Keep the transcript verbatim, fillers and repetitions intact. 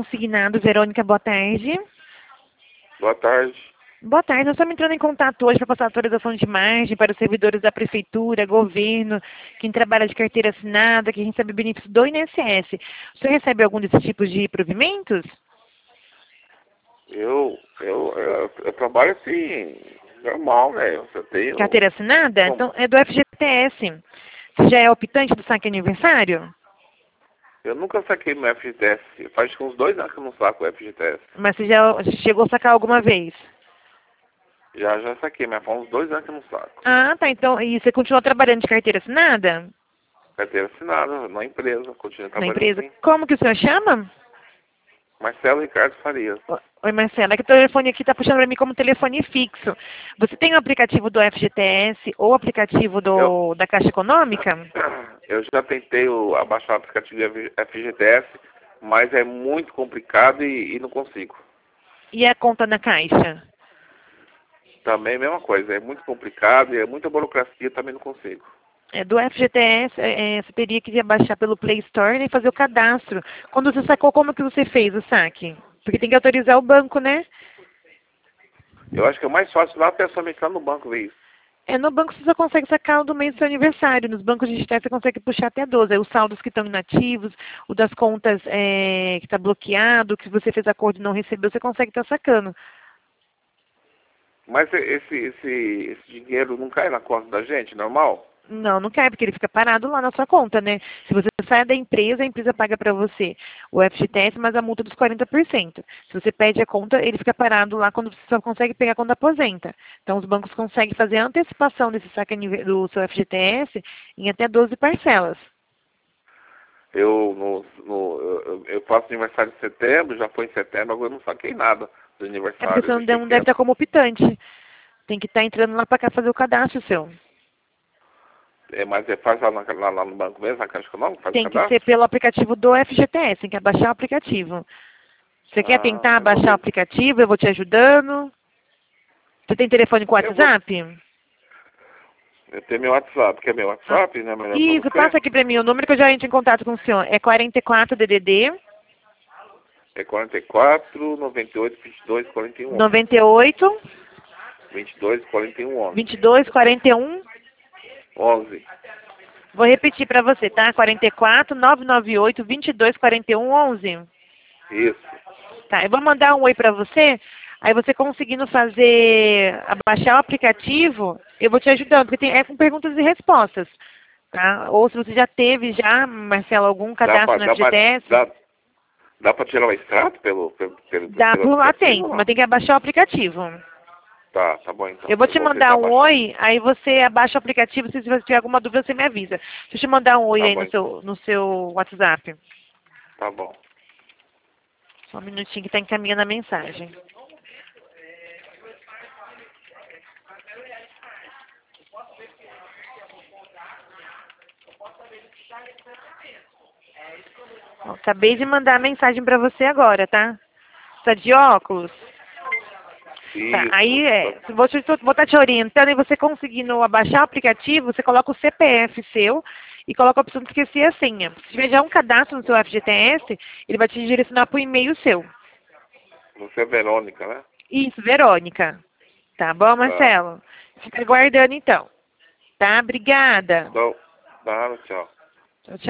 consignado. Verônica, boa tarde. Boa tarde. Boa tarde, nós estamos entrando em contato hoje para passar atualização de margem para os servidores da Prefeitura, governo, quem trabalha de carteira assinada, que recebe benefício do I N S S. O senhor recebe algum desses tipos de provimentos? Eu, eu, eu, eu trabalho assim, normal, né? Eu tenho... Carteira assinada? Bom, Então é do F G T S. Você já é optante do saque aniversário? eu nunca saquei meu F G T S. Faz uns dois anos que eu não saco o F G T S. Mas você já chegou a sacar alguma vez? Já, já saquei, mas faz uns dois anos que eu não saco. Ah, tá. Então, e você continua trabalhando de carteira assinada? Carteira assinada, na empresa, continuo Na trabalhando empresa? assim. Como que o senhor chama? Marcelo Ricardo Farias. O- Oi, Marcela, é que o telefone aqui está puxando para mim como telefone fixo. Você tem o aplicativo do F G T S ou o aplicativo Eu, do, da Caixa Econômica? eu já tentei o, abaixar o aplicativo de F G T S, mas é muito complicado e, e não consigo. E a conta na Caixa? Também a mesma coisa, é muito complicado e é muita burocracia, também não consigo. É, do F G T S, é, é, você teria que baixar pelo Play Store, né, e fazer o cadastro. Quando você sacou, como que você fez o saque? Porque tem que autorizar o banco, né? Eu acho que é mais fácil lá pessoalmente lá no banco ver isso. É, no banco você só consegue sacar o do mês do seu aniversário. Nos bancos digitais você consegue puxar até doze. Aí os saldos que estão inativos, o das contas é, que está bloqueado, que você fez acordo e não recebeu, você consegue estar sacando. Mas esse, esse, esse dinheiro não cai na conta da gente, normal? Não, não cai, porque ele fica parado lá na sua conta, né? Se você sai da empresa, a empresa paga para você o F G T S, mas a multa dos quarenta por cento. Se você pede a conta, ele fica parado lá quando você só consegue pegar quando aposenta. Então, os bancos conseguem fazer a antecipação desse saque do seu F G T S em até doze parcelas. Eu, no, no, eu, eu faço aniversário em setembro, já foi em setembro, agora eu não saquei nada do É porque aniversário. você não Deixei deve não deve quieto. estar como optante. Tem que estar entrando lá para cá fazer o cadastro seu. É, mas é, faz lá, na, lá, lá no banco mesmo, na Caixa Econômica, faz o Tem que ser cadastro? pelo aplicativo do F G T S, tem que abaixar o aplicativo. Você quer Ah, tentar eu vou baixar o ter. aplicativo? Eu vou te ajudando. Você tem telefone com Eu vou. WhatsApp? Eu tenho meu WhatsApp, que é meu Ah, WhatsApp, né? Melhor pra isso, você. passa aqui para mim o número que eu já entro em contato com o senhor. É quarenta e quatro D D D É quarenta e quatro, noventa e oito, vinte e dois, quarenta e um, onze. noventa e oito vinte e dois, quarenta e um, onze. vinte e dois quarenta e um. onze. Vou repetir para você, tá? quarenta e quatro, novecentos e noventa e oito, vinte e dois quarenta e um, onze. Isso. Tá, eu vou mandar um oi para você. Aí você conseguindo fazer, abaixar o aplicativo, eu vou te ajudando, porque tem, é com perguntas e respostas, tá? Ou se você já teve já, Marcelo, algum Dá pra, cadastro no dá pra, F G T S, dá, dá pra tirar o extrato pelo, pelo, pelo, dá pelo por lá aplicativo tem, ou mas não? tem que abaixar o aplicativo. Tá, tá bom então. Eu vou Eu te vou mandar tentar um baixar. oi, aí você abaixa o aplicativo, se você tiver alguma dúvida, você me avisa. Deixa eu te mandar um oi Tá aí bom no então. seu, no seu WhatsApp. Tá bom. Só um minutinho que está encaminhando a mensagem. Ó, acabei de mandar a mensagem para você agora, tá? Tá de óculos? Tá, aí é, Isso. vou estar vou tá te orientando e você conseguindo abaixar o aplicativo, você coloca o C P F seu e coloca a opção de esquecer a senha. Se tiver já um cadastro no seu F G T S, ele vai te direcionar para o e-mail seu. Você é Verônica, né? Isso, Verônica. Tá bom, Tá. Marcelo? Fica aguardando então. Tá? Obrigada. Então, tá, tchau.